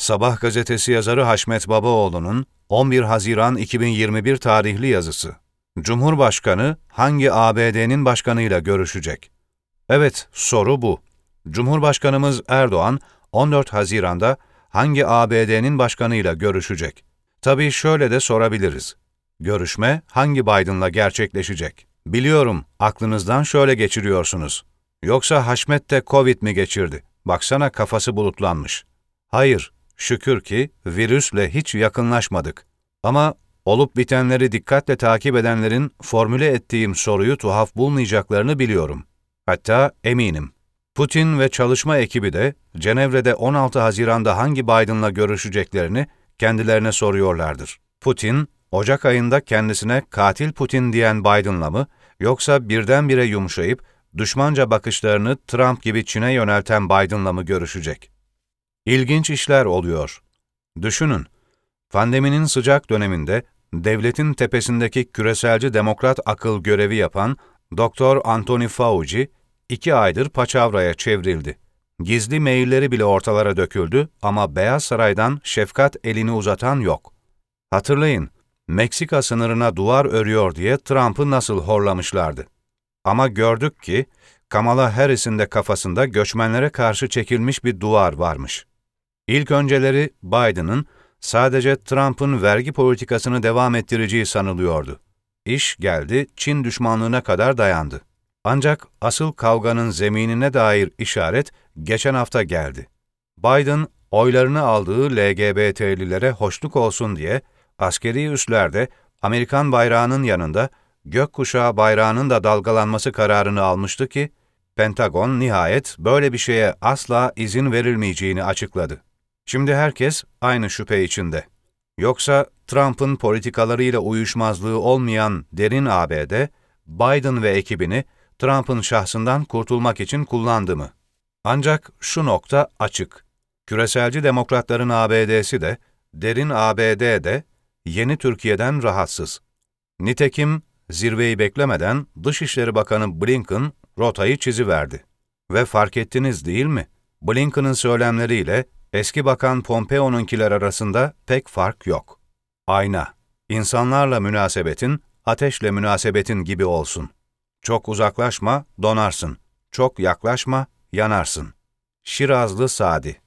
Sabah gazetesi yazarı Haşmet Babaoğlu'nun 11 Haziran 2021 tarihli yazısı. Cumhurbaşkanı hangi ABD'nin başkanıyla görüşecek? Evet, soru bu. Cumhurbaşkanımız Erdoğan 14 Haziran'da hangi ABD'nin başkanıyla görüşecek? Tabii şöyle de sorabiliriz. Görüşme hangi Biden'la gerçekleşecek? Biliyorum, aklınızdan şöyle geçiriyorsunuz. Yoksa Haşmet de Covid mi geçirdi? Baksana kafası bulutlanmış. Hayır, şükür ki virüsle hiç yakınlaşmadık. Ama olup bitenleri dikkatle takip edenlerin formüle ettiğim soruyu tuhaf bulmayacaklarını biliyorum. Hatta eminim. Putin ve çalışma ekibi de Cenevre'de 16 Haziran'da hangi Biden'la görüşeceklerini kendilerine soruyorlardır. Putin, Ocak ayında kendisine katil Putin diyen Biden'la mı, yoksa birdenbire yumuşayıp düşmanca bakışlarını Trump gibi Çin'e yönelten Biden'la mı görüşecek? İlginç işler oluyor. Düşünün, pandeminin sıcak döneminde devletin tepesindeki küreselci demokrat akıl görevi yapan Dr. Anthony Fauci, 2 aydır paçavraya çevrildi. Gizli mailleri bile ortalara döküldü ama Beyaz Saray'dan şefkat elini uzatan yok. Hatırlayın, Meksika sınırına duvar örüyor diye Trump'ı nasıl horlamışlardı. Ama gördük ki, Kamala Harris'in de kafasında göçmenlere karşı çekilmiş bir duvar varmış. İlk önceleri Biden'ın sadece Trump'ın vergi politikasını devam ettireceği sanılıyordu. İş geldi, Çin düşmanlığına kadar dayandı. Ancak asıl kavganın zeminine dair işaret geçen hafta geldi. Biden, oylarını aldığı LGBT'lilere hoşnut olsun diye askeri üslerde Amerikan bayrağının yanında gökkuşağı bayrağının da dalgalanması kararını almıştı ki, Pentagon nihayet böyle bir şeye asla izin verilmeyeceğini açıkladı. Şimdi herkes aynı şüphe içinde. Yoksa Trump'ın politikalarıyla uyuşmazlığı olmayan derin ABD, Biden ve ekibini Trump'ın şahsından kurtulmak için kullandı mı? Ancak şu nokta açık. Küreselci demokratların ABD'si de, derin ABD de yeni Türkiye'den rahatsız. Nitekim zirveyi beklemeden Dışişleri Bakanı Blinken rotayı çiziverdi. Ve fark ettiniz değil mi? Blinken'ın söylemleriyle eski Bakan Pompeo'nunkiler arasında pek fark yok. Ayna, insanlarla münasebetin, ateşle münasebetin gibi olsun. Çok uzaklaşma, donarsın. Çok yaklaşma, yanarsın. Şirazlı Sadi.